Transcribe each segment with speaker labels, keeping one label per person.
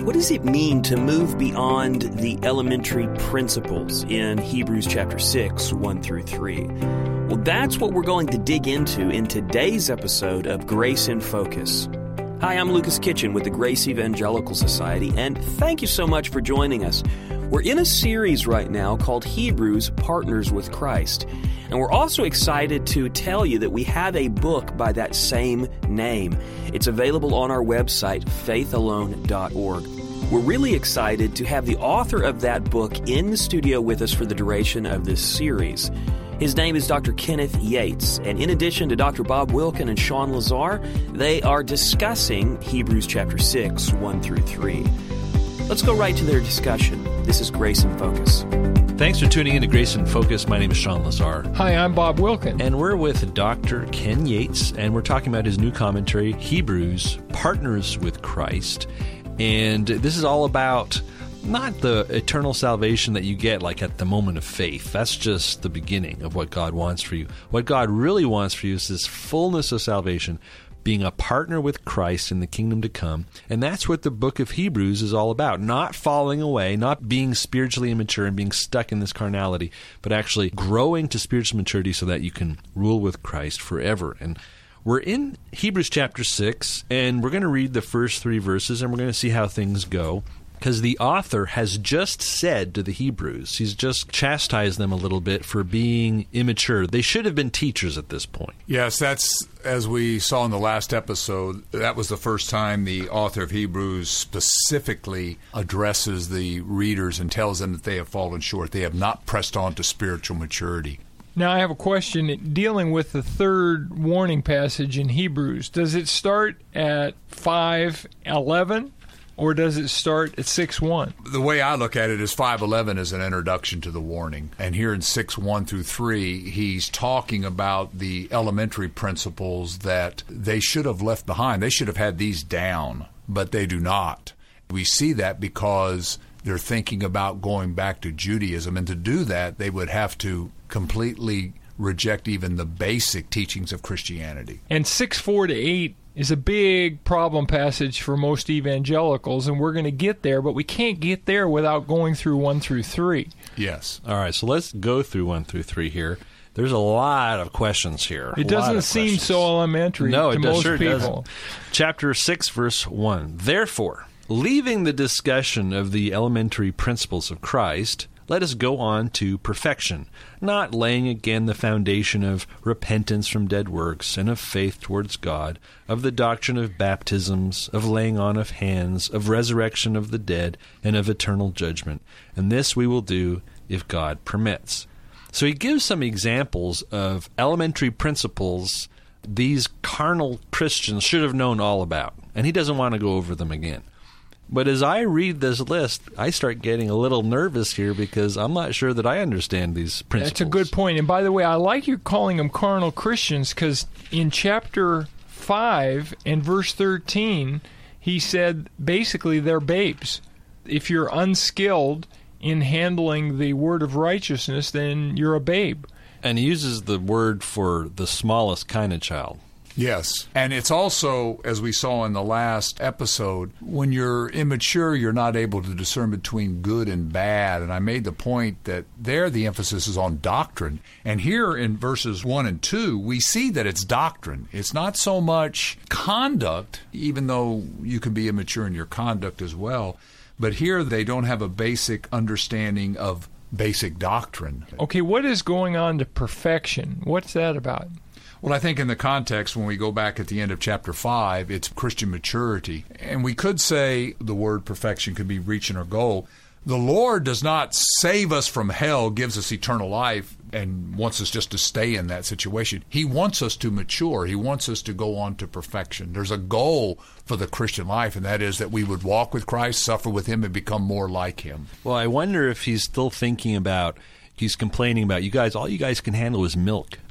Speaker 1: what does it mean to move beyond the elementary principles in Hebrews chapter 6, 1 through 3? Well, that's what we're going to dig into in today's episode of Grace in Focus. Hi, I'm Lucas Kitchen with the Grace Evangelical Society, and thank you so much for joining us. We're in a series right now called Hebrews Partners with Christ, and we're also excited to tell you that we have a book by that same name. It's available on our website, faithalone.org. We're really excited to have the author of that book in the studio with us for the duration of this series. His name is Dr. Kenneth Yates, and in addition to Dr. Bob Wilkin and Sean Lazar, they are discussing Hebrews chapter 6, 1 through 3. Let's go right to their discussion. This is Grace in Focus.
Speaker 2: Thanks for tuning in to Grace in Focus. My name is Sean Lazar.
Speaker 3: Hi, I'm Bob Wilkin.
Speaker 2: And we're with Dr. Ken Yates, and we're talking about his new commentary, Hebrews, Partners with Christ. And this is all about not the eternal salvation that you get like at the moment of faith. That's just the beginning of what God wants for you. What God really wants for you is this fullness of salvation, being a partner with Christ in the kingdom to come. And that's what the book of Hebrews is all about. Not falling away, not being spiritually immature and being stuck in this carnality, but actually growing to spiritual maturity so that you can rule with Christ forever. And we're in Hebrews chapter 6, and we're going to read the first 3 verses, and we're going to see how things go. Because the author has just said to the Hebrews, he's just chastised them a little bit for being immature. They should have been teachers at this point.
Speaker 4: Yes, that's, as we saw in the last episode, that was the first time the author of Hebrews specifically addresses the readers and tells them that they have fallen short. They have not pressed on to spiritual maturity.
Speaker 3: Now, I have a question dealing with the third warning passage in Hebrews. Does it start at 5:11? Or does it start at 6:1?
Speaker 4: The way I look at it is 5:11 is an introduction to the warning. And here in 6:1 through 3, he's talking about the elementary principles that they should have left behind. They should have had these down, but they do not. We see that because they're thinking about going back to Judaism. And to do that, they would have to completely reject even the basic teachings of Christianity.
Speaker 3: And 6:4 to 8 is a big problem passage for most evangelicals, and we're going to get there, but we can't get there without going through 1 through 3.
Speaker 4: Yes.
Speaker 2: All right, so let's go through 1 through 3 here. There's a lot of questions here.
Speaker 3: It doesn't seem so elementary to most people.
Speaker 2: Doesn't. Chapter 6, verse 1. Therefore, leaving the discussion of the elementary principles of Christ, let us go on to perfection, not laying again the foundation of repentance from dead works and of faith towards God, of the doctrine of baptisms, of laying on of hands, of resurrection of the dead, and of eternal judgment. And this we will do if God permits. So he gives some examples of elementary principles these carnal Christians should have known all about, and he doesn't want to go over them again. But as I read this list, I start getting a little nervous here because I'm not sure that I understand these principles.
Speaker 3: That's a good point. And by the way, I like you calling them carnal Christians because in chapter 5 and verse 13, he said basically they're babes. If you're unskilled in handling the word of righteousness, then you're a babe.
Speaker 2: And he uses the word for the smallest kind of child.
Speaker 4: Yes. And it's also, as we saw in the last episode, when you're immature, you're not able to discern between good and bad. And I made the point that there the emphasis is on doctrine. And here in verses 1 and 2, we see that it's doctrine. It's not so much conduct, even though you can be immature in your conduct as well. But here they don't have a basic understanding of basic doctrine.
Speaker 3: Okay, what is going on to perfection? What's that about?
Speaker 4: Well, I think in the context, when we go back at the end of chapter 5, it's Christian maturity. And we could say the word perfection could be reaching our goal. The Lord does not save us from hell, gives us eternal life, and wants us just to stay in that situation. He wants us to mature. He wants us to go on to perfection. There's a goal for the Christian life, and that is that we would walk with Christ, suffer with Him, and become more like Him.
Speaker 2: Well, I wonder if he's still thinking about, he's complaining about, you guys, all you guys can handle is milk.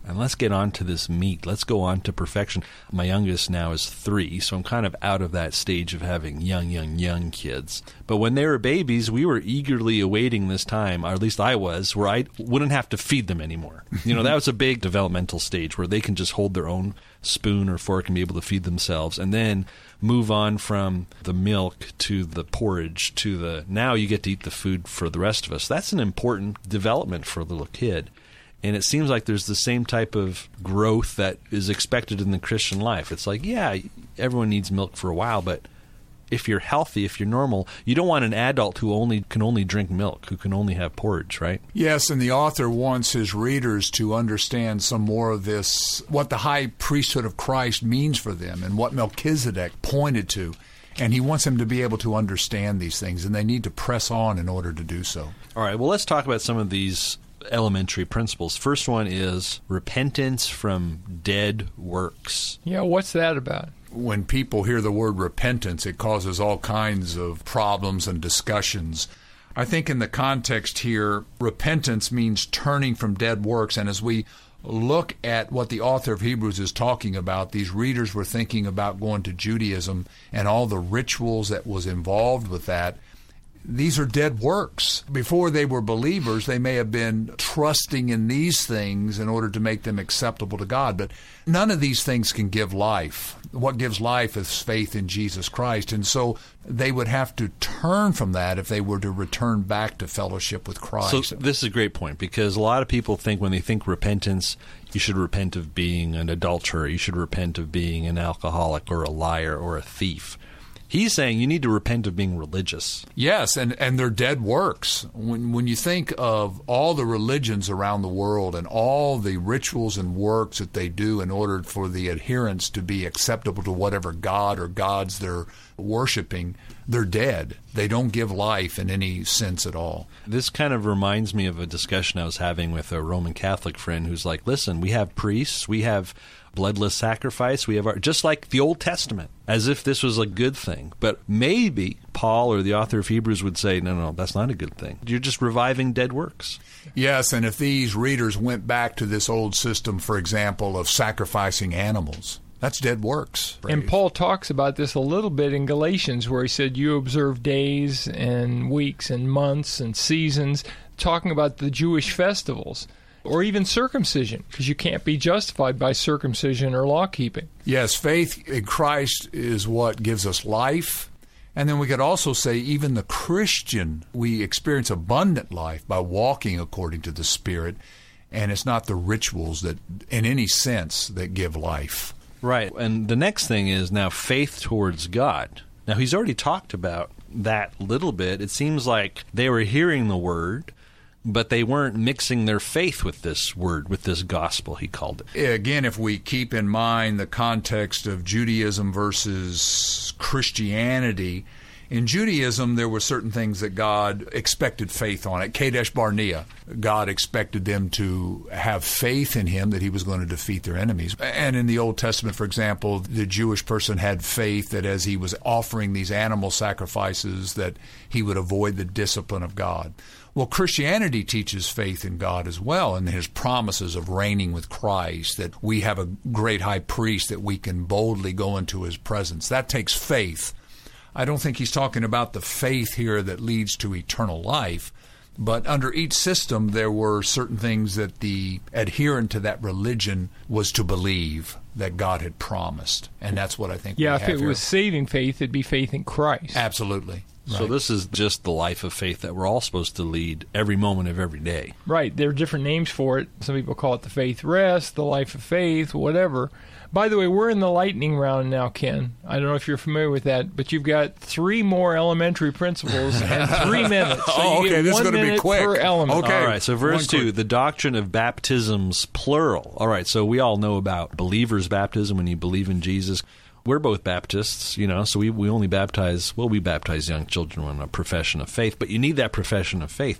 Speaker 2: and let's get on to this meat. Let's go on to perfection. My youngest now is 3, so I'm kind of out of that stage of having young kids. But when they were babies, we were eagerly awaiting this time, or at least I was, where I wouldn't have to feed them anymore. That was a big developmental stage where they can just hold their own spoon or fork and be able to feed themselves, and then move on from the milk to the porridge to the, now you get to eat the food for the rest of us. That's an important development for a little kid. And it seems like there's the same type of growth that is expected in the Christian life. It's like, yeah, everyone needs milk for a while, but if you're healthy, if you're normal, you don't want an adult who can only drink milk, who can only have porridge, right?
Speaker 4: Yes, and the author wants his readers to understand some more of this, what the high priesthood of Christ means for them and what Melchizedek pointed to. And he wants them to be able to understand these things, and they need to press on in order to do so.
Speaker 2: All right, well, let's talk about some of these elementary principles. First one is repentance from dead works.
Speaker 3: Yeah, what's that about?
Speaker 4: When people hear the word repentance, it causes all kinds of problems and discussions. I think in the context here, repentance means turning from dead works. And as we look at what the author of Hebrews is talking about, these readers were thinking about going to Judaism and all the rituals that was involved with that. These are dead works. Before they were believers, they may have been trusting in these things in order to make them acceptable to God, but none of these things can give life. What gives life is faith in Jesus Christ, and so they would have to turn from that if they were to return back to fellowship with Christ.
Speaker 2: So this is a great point, because a lot of people think when they think repentance, you should repent of being an adulterer, you should repent of being an alcoholic or a liar or a thief. He's saying you need to repent of being religious.
Speaker 4: Yes, and they're dead works. When you think of all the religions around the world and all the rituals and works that they do in order for the adherents to be acceptable to whatever god or gods they're worshiping, they're dead. They don't give life in any sense at all.
Speaker 2: This kind of reminds me of a discussion I was having with a Roman Catholic friend who's like, listen, we have priests, we have bloodless sacrifice, we have just like the Old Testament, as if this was a good thing. But maybe Paul or the author of Hebrews would say, no, that's not a good thing. You're just reviving dead works.
Speaker 4: Yes, and if these readers went back to this old system, for example, of sacrificing animals, that's dead works.
Speaker 3: And Paul talks about this a little bit in Galatians, where he said you observe days and weeks and months and seasons, talking about the Jewish festivals. Or even circumcision, because you can't be justified by circumcision or law-keeping.
Speaker 4: Yes, faith in Christ is what gives us life. And then we could also say even the Christian, we experience abundant life by walking according to the Spirit, and it's not the rituals that, in any sense, that give life.
Speaker 2: Right, and the next thing is now faith towards God. Now, he's already talked about that a little bit. It seems like they were hearing the word, but they weren't mixing their faith with this word, with this gospel, he called it.
Speaker 4: Again, if we keep in mind the context of Judaism versus Christianity, in Judaism there were certain things that God expected faith on. At Kadesh Barnea, God expected them to have faith in him that he was going to defeat their enemies. And in the Old Testament, for example, the Jewish person had faith that as he was offering these animal sacrifices that he would avoid the discipline of God. Well, Christianity teaches faith in God as well, and his promises of reigning with Christ, that we have a great high priest that we can boldly go into his presence. That takes faith. I don't think he's talking about the faith here that leads to eternal life, but under each system there were certain things that the adherent to that religion was to believe that God had promised, and that's what I think we have here.
Speaker 3: Yeah, if it was saving faith, it'd be faith in Christ.
Speaker 4: Absolutely. Right.
Speaker 2: So this is just the life of faith that we're all supposed to lead every moment of every day.
Speaker 3: Right. There are different names for it. Some people call it the faith rest, the life of faith, whatever. By the way, we're in the lightning round now, Ken. I don't know if you're familiar with that, but you've got 3 more elementary principles and 3 minutes. So you get
Speaker 4: this
Speaker 3: 1
Speaker 4: is going to be quick.
Speaker 3: per element.
Speaker 4: Okay.
Speaker 2: All right, so verse 2, the doctrine of baptisms, plural. All right, so we all know about believers' baptism when you believe in Jesus. We're both Baptists, so we baptize young children on a profession of faith, but you need that profession of faith. But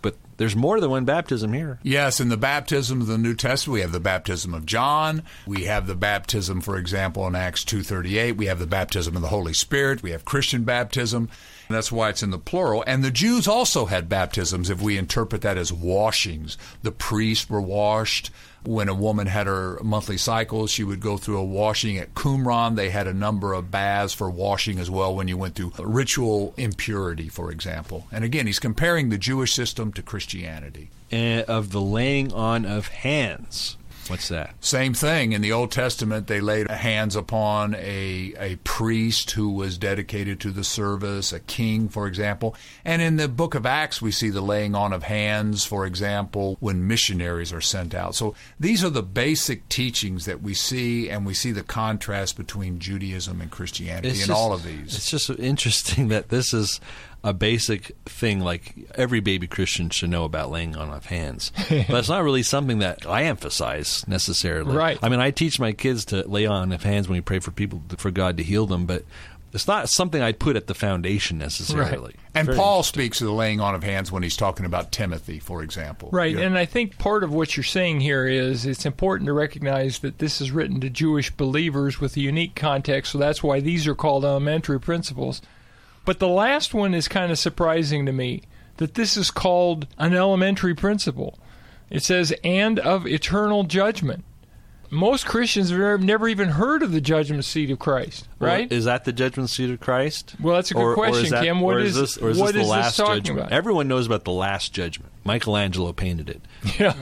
Speaker 2: there's more than one baptism here.
Speaker 4: Yes, in the baptism of the New Testament, we have the baptism of John. We have the baptism, for example, in Acts 2:38. We have the baptism of the Holy Spirit. We have Christian baptism. And that's why it's in the plural. And the Jews also had baptisms, if we interpret that as washings. The priests were washed. When a woman had her monthly cycle, she would go through a washing. At Qumran, they had a number of baths for washing as well when you went through ritual impurity, for example. And again, he's comparing the Jewish system to Christianity.
Speaker 2: And of the laying on of hands. What's that?
Speaker 4: Same thing. In the Old Testament, they laid hands upon a priest who was dedicated to the service, a king, for example. And in the book of Acts, we see the laying on of hands, for example, when missionaries are sent out. So these are the basic teachings that we see, and we see the contrast between Judaism and Christianity in all of these.
Speaker 2: It's just interesting that this is a basic thing like every baby Christian should know about laying on of hands. But it's not really something that I emphasize necessarily.
Speaker 3: Right.
Speaker 2: I mean, I teach my kids to lay on of hands when we pray for people, for God to heal them, but it's not something I'd put at the foundation necessarily.
Speaker 3: Right.
Speaker 4: And Paul speaks of the laying on of hands when he's talking about Timothy, for example.
Speaker 3: Right,
Speaker 4: Yeah.
Speaker 3: and I think part of what you're saying here is it's important to recognize that this is written to Jewish believers with a unique context, so that's why these are called elementary principles. But the last one is kind of surprising to me, that this is called an elementary principle. It says, and of eternal judgment. Most Christians have never even heard of the judgment seat of Christ, right?
Speaker 2: Well, is that the judgment seat of Christ?
Speaker 3: Well, that's a good question, Kim. What is this
Speaker 2: the last
Speaker 3: talking
Speaker 2: judgment?
Speaker 3: about?
Speaker 2: Everyone knows about the last judgment. Michelangelo painted it.
Speaker 3: Yeah.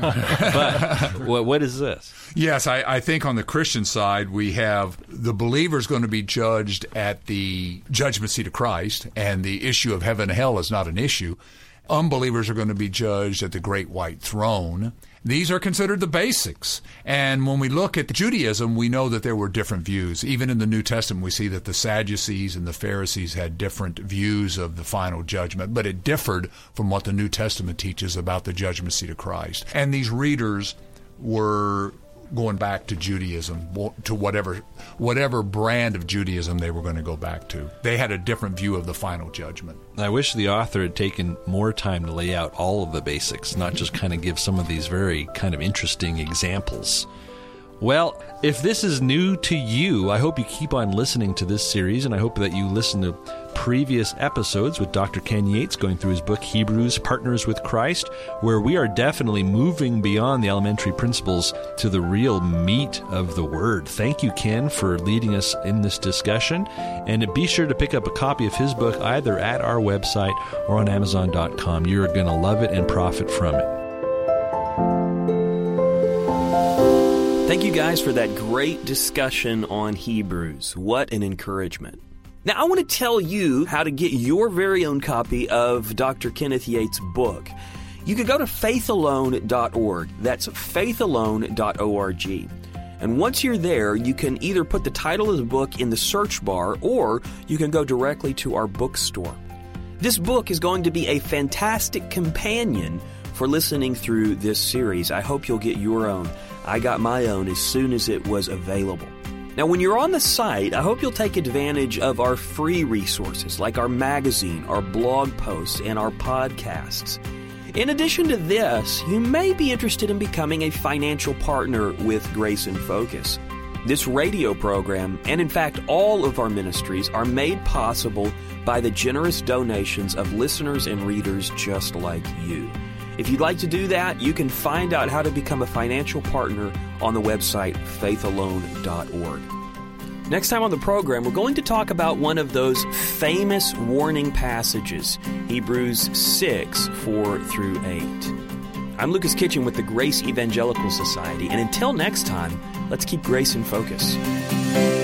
Speaker 2: But what is this?
Speaker 4: Yes, I think on the Christian side, we have the believers going to be judged at the judgment seat of Christ, and the issue of heaven and hell is not an issue. Unbelievers are going to be judged at the great white throne. These are considered the basics. And when we look at Judaism, we know that there were different views. Even in the New Testament, we see that the Sadducees and the Pharisees had different views of the final judgment, but it differed from what the New Testament teaches about the judgment seat of Christ. And these readers were going back to Judaism, to whatever brand of Judaism they were going to go back to. They had a different view of the final judgment.
Speaker 2: I wish the author had taken more time to lay out all of the basics, not just kind of give some of these very kind of interesting examples. Well, if this is new to you, I hope you keep on listening to this series, and I hope that you listen to previous episodes with Dr. Ken Yates going through his book, Hebrews, Partners with Christ, where we are definitely moving beyond the elementary principles to the real meat of the Word. Thank you, Ken, for leading us in this discussion, and be sure to pick up a copy of his book either at our website or on Amazon.com. You're going to love it and profit from it.
Speaker 1: Thank you guys for that great discussion on Hebrews. What an encouragement. Now, I want to tell you how to get your very own copy of Dr. Kenneth Yates' book. You can go to faithalone.org. That's faithalone.org. And once you're there, you can either put the title of the book in the search bar, or you can go directly to our bookstore. This book is going to be a fantastic companion for listening through this series. I hope you'll get your own. I got my own as soon as it was available. Now, when you're on the site, I hope you'll take advantage of our free resources like our magazine, our blog posts, and our podcasts. In addition to this, you may be interested in becoming a financial partner with Grace in Focus. This radio program, and in fact all of our ministries, are made possible by the generous donations of listeners and readers just like you. If you'd like to do that, you can find out how to become a financial partner on the website faithalone.org. Next time on the program, we're going to talk about one of those famous warning passages, Hebrews 6, 4 through 8. I'm Lucas Kitchen with the Grace Evangelical Society, and until next time, let's keep Grace in Focus.